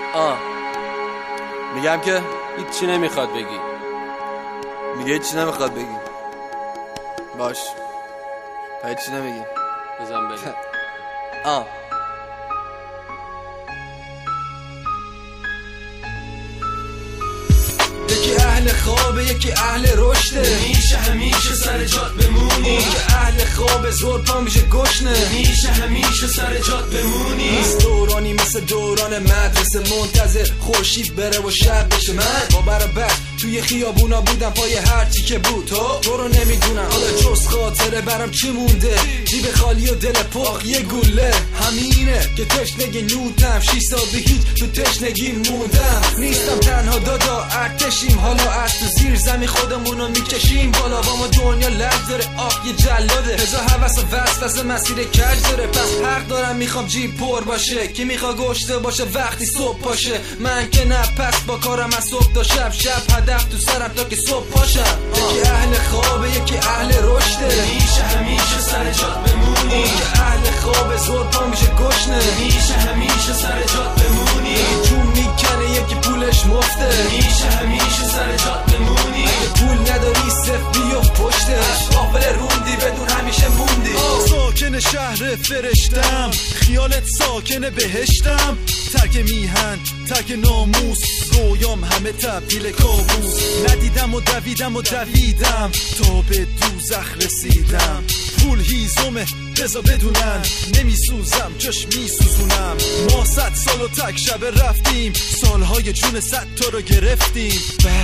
میگم که هیچی نمیخواد بگی. میگه هیچی نمیخواد بگی. باش هیچی نمیگی. بزن بریم. یکی اهل خوابه یکی اهل رشده، میشه همیشه سر جات بمونی. اون که اهل خوابه زور پا میشه گشنه، میشه همیشه سر جات بمونی. نیست دورانی مثل دوران مدرسه منتظر خورشید بره و شب بشه. من با برابر توی خیابونا بودم پای هرچی که بود. تو رو نمیدونم حالا جز خاطره برام چی مونده. جیب خالی و دل پاک یه گوله. همینه که تشنگی نودم 6 سال به هیچ تو تشنگی موندم. نیستم تنها دادا ارتشیم، حالا از تو زیر زمین خودمونو میکشیم بالا. با ما دنیا لج داره یه جلاده، هزار حوث و وسوسه مسیر کج داره. پس حق دارم میخوام جیب پر باشه، کی میخوا گشته باشه وقتی صبح باشه. من که نه پس با کارم از صبح تا شب، شب هدف تو سرم تا که صبح پاشم. یکی اهل خوابه یکی اهل رشده، میشه همیشه سر جات بمونی. اون که اهل خوابه زور پا میشه گشنه، میشه همیشه سر جات بمونی. جون میکنه یکی پولش مفته، میشه همیشه سر جات بمونی. اگه پول نداری صف بیو پشتش، قافل روندی بدون همیشه موندی. ساکن شهر فرشتم، خیالت ساکن بهشتم. ترک میهن ترک ناموس، رویام همه تبدیل کابوس. ندیدم و دویدم تا به دوزخ رسیدم. پول هیزمه بذار بدونن، نمیسوزم جاش میسوزونم. ما 100 سال و تک شب رفتیم، سالهای جون 100 تا رو گرفتیم.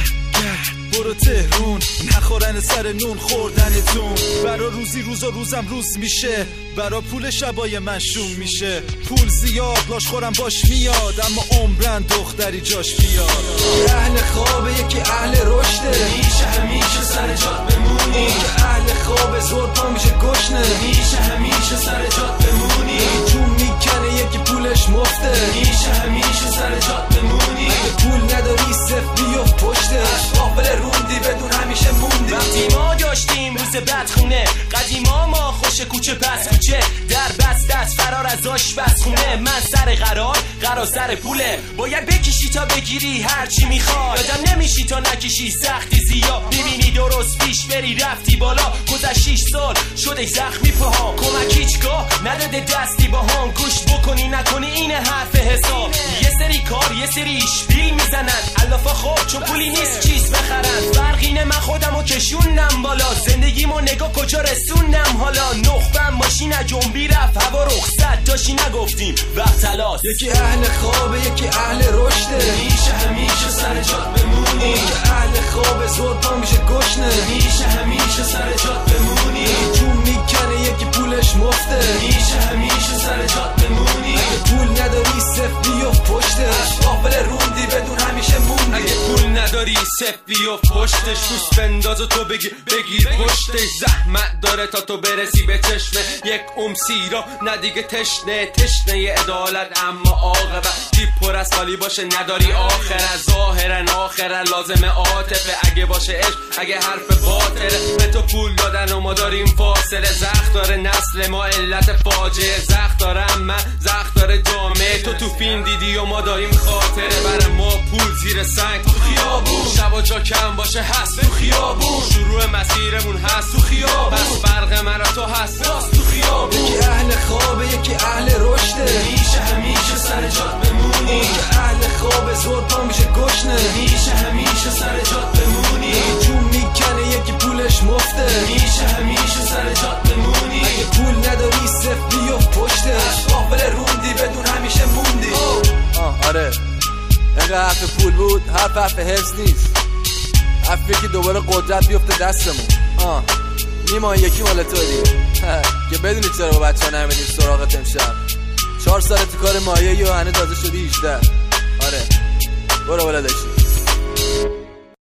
برو تهرون نخورن سر نون خوردنتون. برا روزی روزم روز میشه، برا پول شبای من شوم میشه. پول زیاد لاش خورم باش میاد، اما عمرن دختری جاش بیاد. یکی اهل خوابه یکی اهل رشده، میشه همیشه سر جات بمونی. اون که اهل خوابه زور پا میشه گشنه، میشه همیشه سر جات بمونی. جون میکنه یکی پولش مفته، میشه همیشه سر جات بمونی. اگه پول نداری صف بیو پشتش، قافل روندی بدون همیشه موندی. وقتی ما داشتیم روز بدخونه، قدیما ما خوش کوچه پس کوچه. در بست دست فرار از آشپز خونه. من سر قرار سر پوله، باید بکشی تا بگیری هرچی میخوای. یادم نمیشی تا نکشی سختی زیاد. میبینی درست پیش بری رفتی بالا. گذشت 6 سال شده زخمی پاها، کمک هیچگاه نداده دستی با هم. گوش بکنی نکنی اینه حرف حساب. یه سری کار یه سری بیل میزنن، علافا خوب چون پولی نیست چیز بخرن. فرقینه من خودمو کشونم بالا، زندگیمو نگاه کجا رسونم حالا. نخبم ماشین جنبی رفت هوا رخصت داشتی نگفتیم وقت تلاس. یکی اهل خوابه یکی اهل رشده، میشه همیشه سر جات بمونی. اون که اهل خوابه زور پا میشه گشنه، میشه همیشه سر جات بمونی. جون میکنه یکی پولش مفته، میشه همیشه سر جات بمونی. اگه پول نداری صف بیو پشتش، قافل روندی بدون همیشه موندی. اگه پول نداری صف بیو پشتش، دوست بنداز و تو بگیر پشتش. زحمت داره تا تو برسی به چشمه یک سیرا، نه دیگه تشنه عدالت. اما عاقبت جیب پر از خالی باشه نداری آخر. ظاهرا لازمه عاطفه. اگه باشه عشق اگه حرف باطله. به تو پول دادن و ما داریم فاصله. زخم داره نسل ما علت فاجعه. زخم دارم من زخم داره جامعه. تو فیلم دیدی و ما داریم خاطره. برای ما پول زیر سنگ تو خیابون، شب و جا کم باشه هست تو خیابون. شروع مسیرمون هست تو خیابون، بس فرق من و تو هست تو خیابون. یکی اهل خوابه یکی اهل رشده، میشه همیشه سر جات بمونی. اون که اهل خوابه زور پا میشه گشنه، میشه همیشه سر جات بمونی. جون میکنه یکی پولش مفته، میشه همیشه سر جات بمونی. اگه پول نداری صف بیو پشتش، قافل روندی بدون همیشه موندی. آره اینقدر حرف پول بود، حرف حفظ نیست. حرفی که دوباره قدرت بیفته دستمون. نیما یکی مال تو دیگه که بدونی چرا با بچه ها نمیدیم سراغت امشب. 4 سال تو کار مایه‌ای و هنه تازه شدی 18. آره برو بالا داشتی.